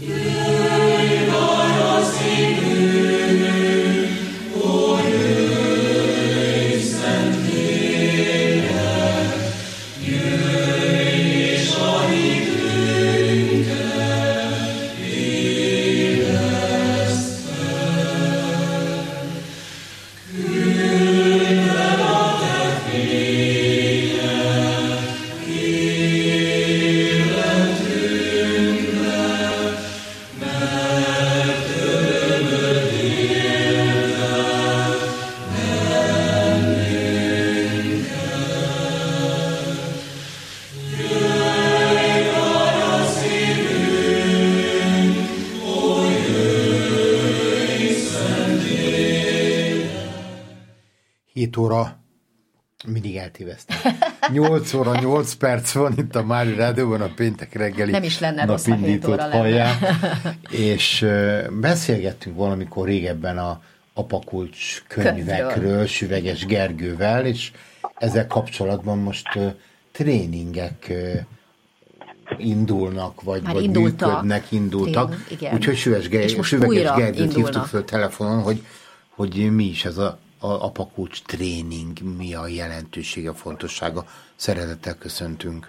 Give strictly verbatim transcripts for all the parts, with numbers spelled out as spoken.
hét óra, mindig eltéveztem. nyolc óra, nyolc perc van itt a Mári Rádióban, a péntek reggeli nem is lenne rossz, ha hét óra lenne. És uh, beszélgettünk valamikor régebben a Apakulcs könyvekről, Könyvről. Süveges Gergővel, és ezzel kapcsolatban most uh, tréningek uh, indulnak, vagy, vagy működnek, indultak. Úgyhogy Süveges, Ger- Süveges Gergőt hívtuk föl telefonon, hogy, hogy mi is ez a a Apakulcs tréning, mi a jelentősége, a fontossága. Szeretettel köszöntünk.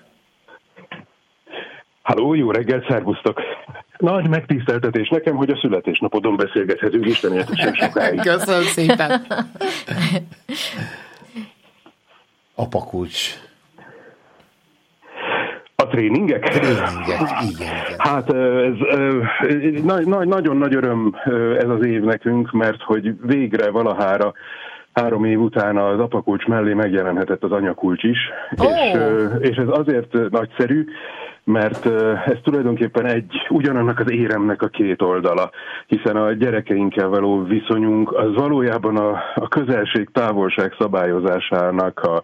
Halló, jó reggelt, szervusztok! Nagy megtiszteltetés nekem, hogy a születésnapodon beszélgethetünk, Isten értesen sokáig. Köszönöm szépen! Apakulcs. A tréningek? Tréningek, igen, igen. Hát ez, ez na, na, nagyon nagy öröm ez az év nekünk, mert hogy végre valahára három év után az Apakulcs mellé megjelenhetett az Anyakulcs is, oh. és, és ez azért nagyszerű, mert ez tulajdonképpen egy ugyanannak az éremnek a két oldala, hiszen a gyerekeinkkel való viszonyunk az valójában a, a közelség, távolság szabályozásának a,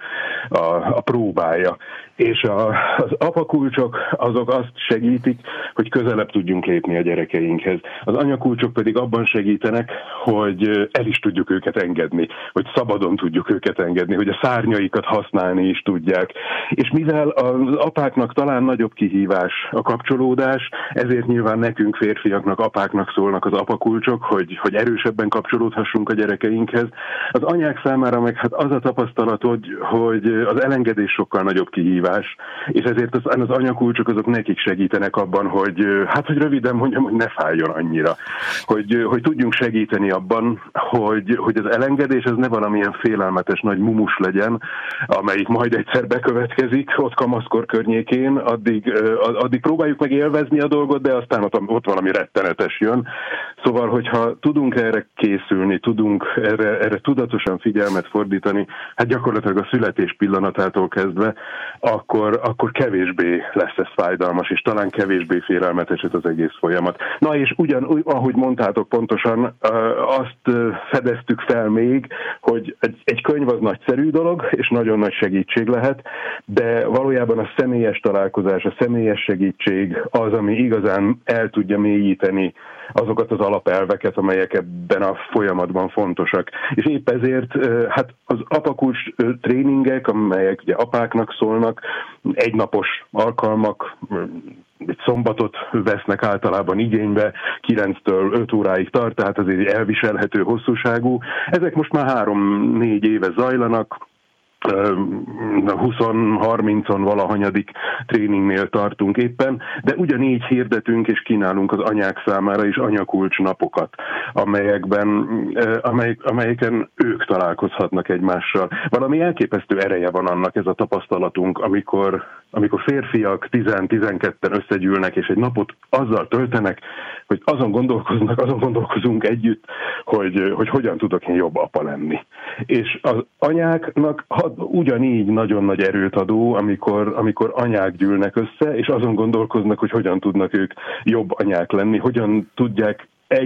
a, a próbája. És a, az apakulcsok azok azt segítik, hogy közelebb tudjunk lépni a gyerekeinkhez. Az anyakulcsok pedig abban segítenek, hogy el is tudjuk őket engedni, hogy szabadon tudjuk őket engedni, hogy a szárnyaikat használni is tudják. És mivel az apáknak talán nagyobb kihívás a kapcsolódás, ezért nyilván nekünk férfiaknak, apáknak szólnak az apakulcsok, hogy, hogy erősebben kapcsolódhassunk a gyerekeinkhez. Az anyák számára meg hát az a tapasztalat, hogy, hogy az elengedés sokkal nagyobb kihívás, és ezért az, az anyakulcsok azok nekik segítenek abban, hogy hát, hogy röviden mondjam, hogy ne fájjon annyira. Hogy, hogy tudjunk segíteni abban, hogy, hogy az elengedés az ne valamilyen félelmetes nagy mumus legyen, amelyik majd egyszer bekövetkezik ott kamaszkor környékén, addig, addig próbáljuk meg élvezni a dolgot, de aztán ott, ott valami rettenetes jön. Szóval, hogyha tudunk erre készülni, tudunk erre, erre tudatosan figyelmet fordítani, hát gyakorlatilag a születés pillanatától kezdve, akkor, akkor kevésbé lesz ez fájdalmas, és talán kevésbé félelmetes ez az egész folyamat. Na és ugyan, ahogy mondtátok pontosan, azt fedeztük fel még, hogy egy, egy könyv az nagyszerű dolog, és nagyon nagy segítség lehet, de valójában a személyes találkozás, a személyes segítség az, ami igazán el tudja mélyíteni azokat az alapelveket, amelyek ebben a folyamatban fontosak. És épp ezért hát az apakulcs tréningek, amelyek ugye apáknak szólnak, egynapos alkalmak, egy szombatot vesznek általában igénybe, kilenctől öt óráig tart, tehát azért elviselhető hosszúságú. Ezek most már három-négy éve zajlanak, húsz-harmincon valahanyadik tréningnél tartunk éppen, de ugyanígy hirdetünk és kínálunk az anyák számára is anyakulcs napokat, amelyekben, amelyek, amelyeken ők találkozhatnak egymással. Valami elképesztő ereje van annak, ez a tapasztalatunk, amikor, amikor férfiak tíz-tizenketten összegyűlnek, és egy napot azzal töltenek, hogy azon gondolkoznak, azon gondolkozunk együtt, hogy, hogy hogyan tudok én jobb apa lenni. És az anyáknak ugyanígy nagyon nagy erőt adó, amikor, amikor anyák gyűlnek össze, és azon gondolkoznak, hogy hogyan tudnak ők jobb anyák lenni, hogyan tudják együtt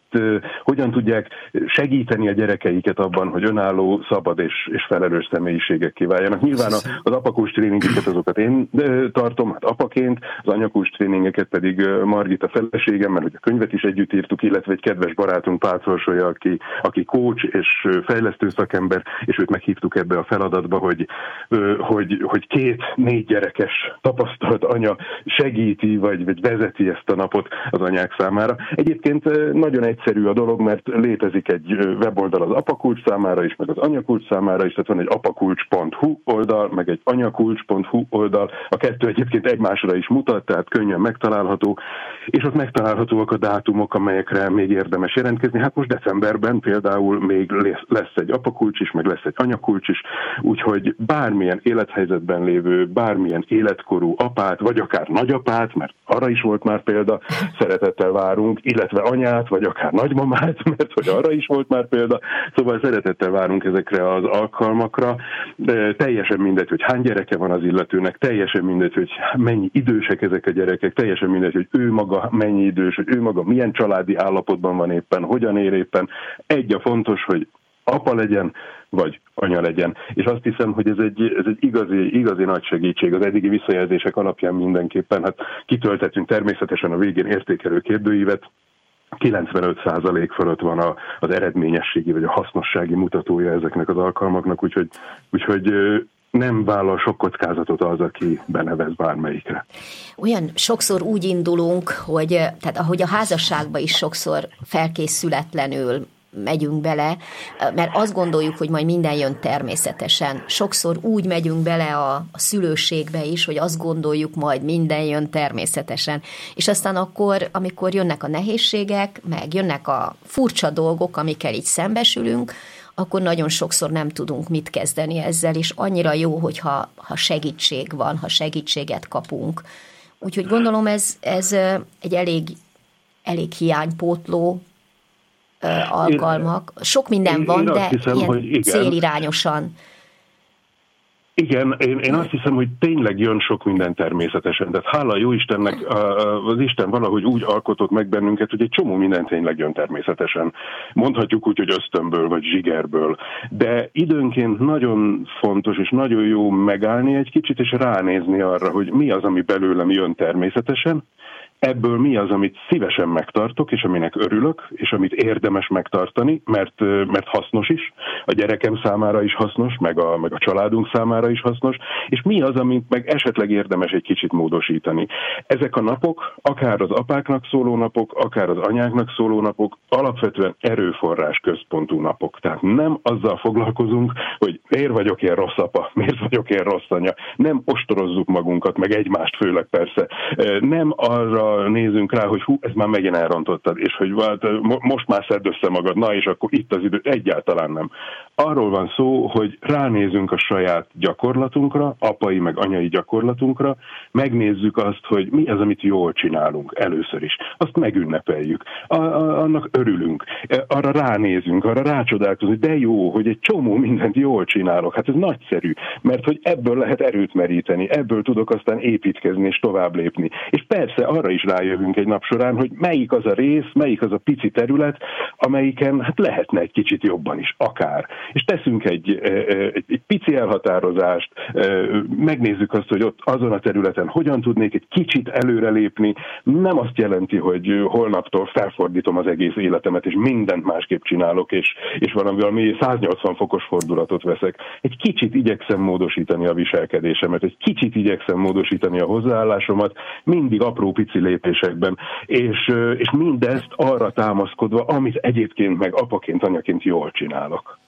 hogyan tudják segíteni a gyerekeiket abban, hogy önálló, szabad és, és felelős személyiségek kiváljanak. Nyilván az apakulcs tréningeket azokat én tartom, hát apaként, az anyakulcs tréningeket pedig Margita feleségem, mert hogy a könyvet is együtt írtuk, illetve egy kedves barátunk Pál Szorsolya, aki, aki coach és fejlesztő szakember, és őt meghívtuk ebbe a feladatba, hogy, hogy, hogy két négy gyerekes tapasztalt anya segíti, vagy, vagy vezeti ezt a napot az anyák számára. Egyébként nagyon egyszerű a dolog, mert létezik egy weboldal az apakulcs számára is, meg az anyakulcs számára is, tehát van egy apakulcs pont hu oldal, meg egy anyakulcs pont hu oldal. A kettő egyébként egymásra is mutat, tehát könnyen megtalálható, és ott megtalálhatóak a dátumok, amelyekre még érdemes jelentkezni. Hát most decemberben például még lesz egy apakulcs is, meg lesz egy anyakulcs is, úgyhogy bármilyen élethelyzetben lévő, bármilyen életkorú apát, vagy akár nagyapát, mert arra is volt már példa, szeretettel várunk, illetve anyát, vagy akár nagymamát, mert hogy arra is volt már példa, szóval szeretettel várunk ezekre az alkalmakra. De teljesen mindegy, hogy hány gyereke van az illetőnek, teljesen mindegy, hogy mennyi idősek ezek a gyerekek, teljesen mindegy, hogy ő maga mennyi idős, hogy ő maga milyen családi állapotban van éppen, hogyan ér éppen. Egy a fontos, hogy apa legyen, vagy anya legyen. És azt hiszem, hogy ez egy, ez egy igazi, igazi nagy segítség. Az eddigi visszajelzések alapján mindenképpen, hát kitöltettünk természetesen a végén értékelő kérdőívet, kilencvenöt százalék fölött van a, az eredményességi vagy a hasznossági mutatója ezeknek az alkalmaknak, úgyhogy, úgyhogy nem vállal sok kockázatot az, aki benevez bármelyikre. Olyan sokszor úgy indulunk, hogy tehát ahogy a házasságba is sokszor felkészületlenül megyünk bele, mert azt gondoljuk, hogy majd minden jön természetesen. Sokszor úgy megyünk bele a, a szülőségbe is, hogy azt gondoljuk, majd minden jön természetesen. És aztán akkor, amikor jönnek a nehézségek, meg jönnek a furcsa dolgok, amikkel így szembesülünk, akkor nagyon sokszor nem tudunk mit kezdeni ezzel, és annyira jó, hogyha ha segítség van, ha segítséget kapunk. Úgyhogy gondolom ez, ez egy elég, elég hiánypótló alkalmak. Sok minden van, én, én de hiszem, ilyen célirányosan. Igen, én, én azt hiszem, hogy tényleg jön sok minden természetesen. Tehát hála jó Istennek, az Isten valahogy úgy alkotott meg bennünket, hogy egy csomó minden tényleg jön természetesen. Mondhatjuk úgy, hogy ösztönből vagy zsigerből. De időnként nagyon fontos és nagyon jó megállni egy kicsit, és ránézni arra, hogy mi az, ami belőlem jön természetesen, ebből mi az, amit szívesen megtartok, és aminek örülök, és amit érdemes megtartani, mert, mert hasznos is, a gyerekem számára is hasznos, meg a, meg a családunk számára is hasznos, és mi az, amit meg esetleg érdemes egy kicsit módosítani. Ezek a napok, akár az apáknak szóló napok, akár az anyáknak szóló napok, alapvetően erőforrás központú napok. Tehát nem azzal foglalkozunk, hogy miért vagyok ilyen rossz apa, miért vagyok ilyen rossz anya. Nem ostorozzuk magunkat, meg egymást főleg persze. Nem arra nézünk rá, hogy hú, ez már megint elrontottad, és hogy hát, most már szedd össze magad, na és akkor itt az idő, egyáltalán nem. Arról van szó, hogy ránézünk a saját gyakorlatunkra, apai meg anyai gyakorlatunkra, megnézzük azt, hogy mi az, amit jól csinálunk először is. Azt megünnepeljük, a, a, annak örülünk, arra ránézünk, arra rácsodálkozunk, de jó, hogy egy csomó mindent jól csinálok, hát ez nagyszerű, mert hogy ebből lehet erőt meríteni, ebből tudok aztán építkezni és tovább lépni. És persze arra is rájövünk egy nap során, hogy melyik az a rész, melyik az a pici terület, amelyiken hát lehetne egy kicsit jobban is, akár. És teszünk egy, egy, egy pici elhatározást, megnézzük azt, hogy ott azon a területen hogyan tudnék egy kicsit előrelépni. Nem azt jelenti, hogy holnaptól felfordítom az egész életemet, és mindent másképp csinálok, és, és valami, valami száznyolcvan fokos fordulatot veszek. Egy kicsit igyekszem módosítani a viselkedésemet, egy kicsit igyekszem módosítani a hozzáállásomat, mindig apró pici lépésekben, és, és mindezt arra támaszkodva, amit egyébként meg apaként, anyaként jól csinálok.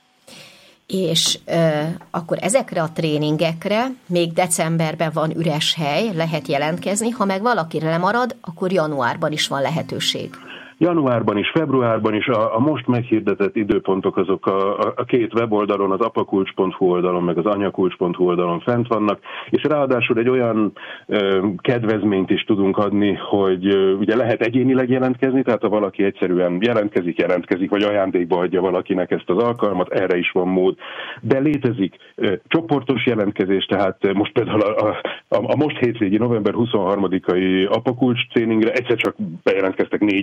És e, akkor ezekre a tréningekre még decemberben van üres hely, lehet jelentkezni, ha meg valakire lemarad, akkor januárban is van lehetőség. Januárban is, februárban is a, a most meghirdetett időpontok azok a, a, a két weboldalon, az apakulcs pont hu oldalon, meg az anyakulcs pont hu oldalon fent vannak, és ráadásul egy olyan ö, kedvezményt is tudunk adni, hogy ö, ugye lehet egyénileg jelentkezni, tehát ha valaki egyszerűen jelentkezik, jelentkezik, vagy ajándékba adja valakinek ezt az alkalmat, erre is van mód. De létezik ö, csoportos jelentkezés, tehát most például a, a, a, a most hétvégi november huszonharmadikai apakulcs tréningre egyszer csak bejelentkeztek négyen együtt.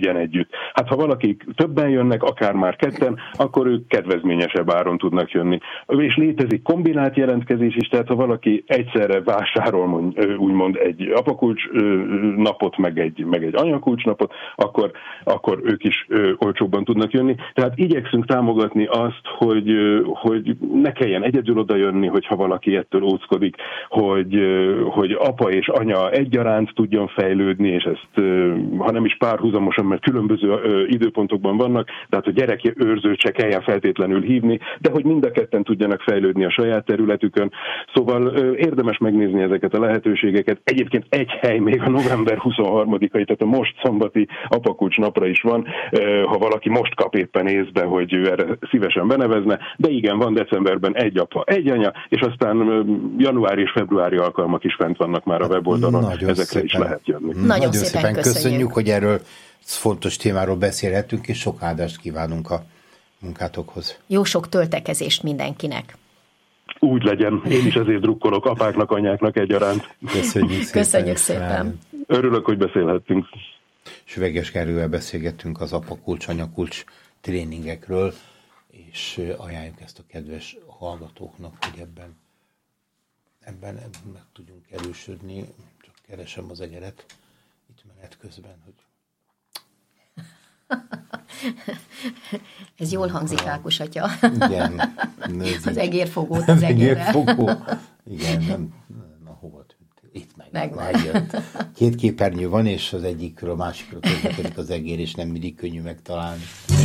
együtt. Hát ha valakik többen jönnek, akár már ketten, akkor ők kedvezményesebb áron tudnak jönni. És létezik kombinált jelentkezés is, tehát ha valaki egyszerre vásárol úgymond egy apakulcs napot, meg egy, meg egy anyakulcs napot, akkor, akkor ők is olcsóbban tudnak jönni. Tehát igyekszünk támogatni azt, hogy, hogy ne kelljen egyedül oda jönni, hogyha valaki ettől óckodik, hogy, hogy apa és anya egyaránt tudjon fejlődni, és ezt, ha nem is párhuzamosan, mert különböző időpontokban vannak, tehát a gyerekőrzőt se kelljen feltétlenül hívni, de hogy mind a ketten tudjanak fejlődni a saját területükön. Szóval érdemes megnézni ezeket a lehetőségeket. Egyébként egy hely még a november huszonharmadikai, tehát a most szombati apakulcs napra is van, ha valaki most kap éppen észbe, hogy ő erre szívesen benevezne, de igen, van decemberben egy apa, egy anya, és aztán januári és februári alkalmak is fent vannak már a weboldalon, nagyon ezekre szépen, is lehet jönni. Nagyon, nagyon szépen, szépen köszönjük. köszönjük, hogy erről fontos témáról beszélhetünk, és sok áldást kívánunk a munkátokhoz. Jó sok töltekezést mindenkinek. Úgy legyen. Én is ezért drukkolok apáknak, anyáknak egyaránt. Köszönjük szépen. Köszönjük szépen. Örülök, hogy beszélhettünk. Süveges Gergővel beszélgettünk az apakulcs, anyakulcs tréningekről, és ajánljuk ezt a kedves hallgatóknak, hogy ebben, ebben, ebben meg tudjunk erősödni. Csak keresem az egeret itt menet közben, hogy ez jól hangzik, Ákos atya. Igen. Az egérfogót az egérrel. Egérfogó. Igen, nem, na hova tűnt? Itt meg. Megjött. Két képernyő van, és az egyikről a másikról közlekedik az egér, és nem mindig könnyű megtalálni.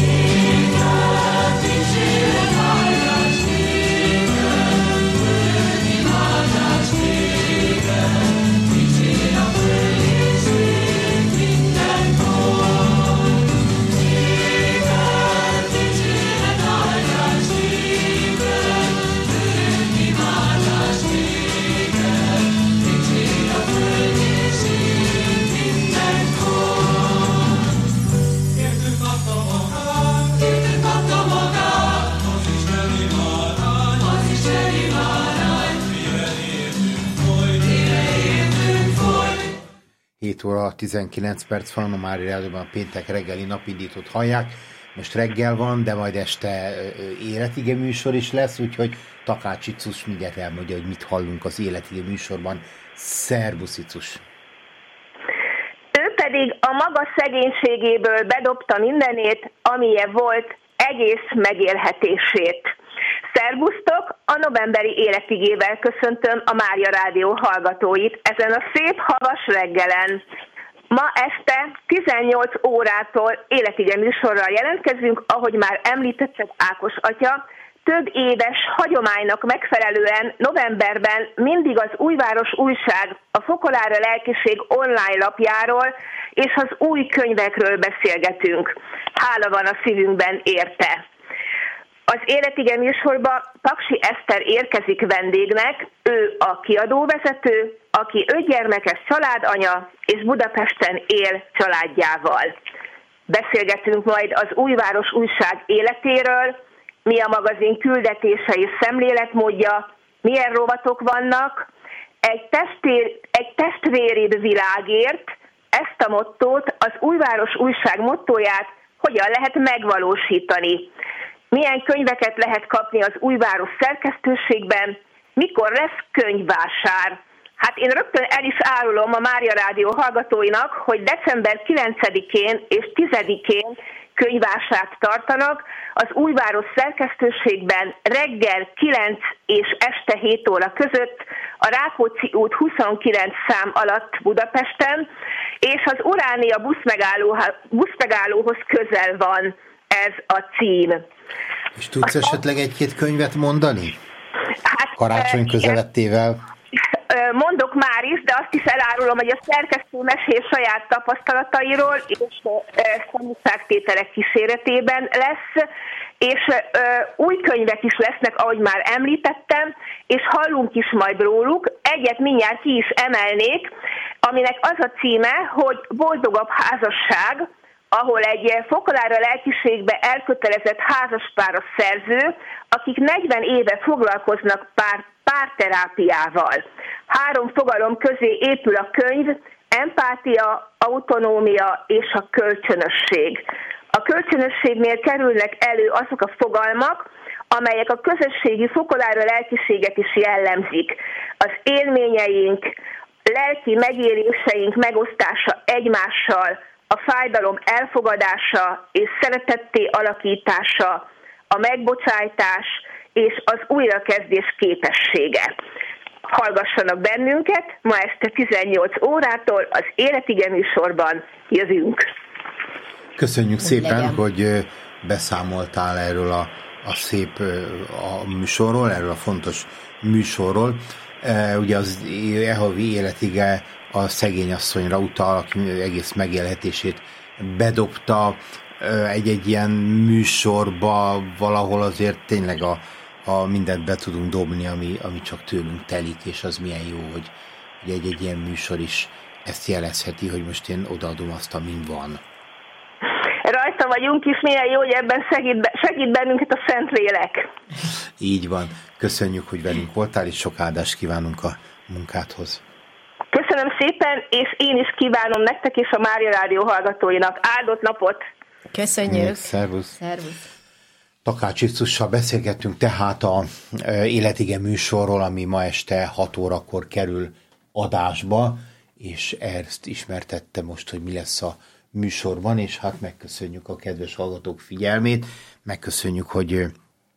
hét óra tizenkilenc perc van, a Mária Rádióban a péntek reggeli napindítót hallják. Most reggel van, de majd este életige műsor is lesz, úgyhogy Takács Icus mindjárt elmondja, hogy mit hallunk az életige műsorban. Szerbusz, Icus! Ő pedig a maga szegénységéből bedobta mindenét, amilyen volt, egész megélhetését. Szervusztok! A novemberi életigével köszöntöm a Mária Rádió hallgatóit ezen a szép havas reggelen. Ma este tizennyolc órától életige műsorral jelentkezünk, ahogy már említetted, Ákos atya, több éves hagyománynak megfelelően novemberben mindig az Újváros Újság, a Fokolára Lelkiség online lapjáról és az új könyvekről beszélgetünk. Hála van a szívünkben érte. Az életige műsorba Paksi Eszter érkezik vendégnek, ő a kiadóvezető, aki ötgyermekes családanya és Budapesten él családjával. Beszélgetünk majd az Újváros Újság életéről, mi a magazin küldetése és szemléletmódja, milyen rovatok vannak, egy, testér, egy testvéribb világért, ezt a mottót, az Újváros Újság mottóját hogyan lehet megvalósítani. Milyen könyveket lehet kapni az Újváros szerkesztőségben, mikor lesz könyvvásár. Hát én rögtön el is árulom a Mária Rádió hallgatóinak, hogy december kilencedikén és tizedikén könyvvásárt tartanak az Újváros szerkesztőségben reggel kilenc és este hét óra között a Rákóczi út huszonkilenc szám alatt Budapesten, és az Uránia buszmegálló, buszmegállóhoz közel van ez a cím. És tudsz esetleg egy-két könyvet mondani? Hát, karácsony közelettével? Mondok már is, de azt is elárulom, hogy a szerkesztő mesél saját tapasztalatairól és tanúságtételek kíséretében lesz, és új könyvek is lesznek, ahogy már említettem, és hallunk is majd róluk. Egyet mindjárt ki is emelnék, aminek az a címe, hogy Boldogabb házasság, ahol egy Fokolára Lelkiségbe elkötelezett házaspár a szerző, akik negyven éve foglalkoznak pár, párterápiával. Három fogalom közé épül a könyv, empátia, autonómia és a kölcsönösség. A kölcsönösségnél kerülnek elő azok a fogalmak, amelyek a közösségi fokolára lelkiséget is jellemzik. Az élményeink, lelki megéléseink megosztása egymással, a fájdalom elfogadása és szeretetté alakítása, a megbocsájtás és az újrakezdés képessége. Hallgassanak bennünket, ma este tizennyolc órától az Életige műsorban jövünk. Köszönjük szépen, legyen. Hogy beszámoltál erről a, a szép a műsorról, erről a fontos műsorról. Ugye az e-havi Életige a szegény asszonyra utal, aki egész megélhetését bedobta egy-egy ilyen műsorba, valahol azért tényleg a, a mindent be tudunk dobni, ami, ami csak tőlünk telik, és az milyen jó, hogy, hogy egy-egy ilyen műsor is ezt jelezheti, hogy most én odaadom azt, amin van. Rajta vagyunk is, milyen jó, hogy ebben segít, segít bennünket a Szentlélek. Így van. Köszönjük, hogy velünk voltál, és sok áldást kívánunk a munkádhoz. Köszönöm szépen, és én is kívánom nektek és a Mária Rádió hallgatóinak áldott napot. Köszönjük. Szervusz. Szervusz. Takács Iccussal beszélgettünk tehát a Életige műsorról, ami ma este hat órakor kerül adásba, és ezt ismertette most, hogy mi lesz a műsorban, és hát megköszönjük a kedves hallgatók figyelmét, megköszönjük, hogy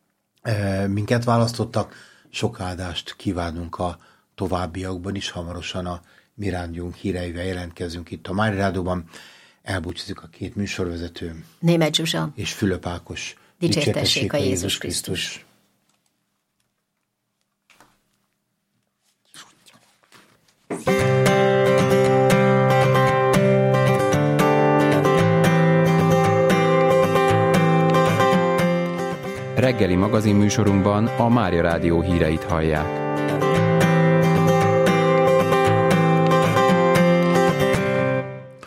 minket választottak, sok áldást kívánunk a továbbiakban is, hamarosan a Mi Rádiónk híreivel jelentkezünk itt a Mária Rádióban. Elbúcsúzik a két műsorvezető, Németh Zsuzsa és Fülöp Ákos. Dicsértessék a Jézus Krisztus. Reggeli magazinműsorunkban a Mária Rádió híreit hallják.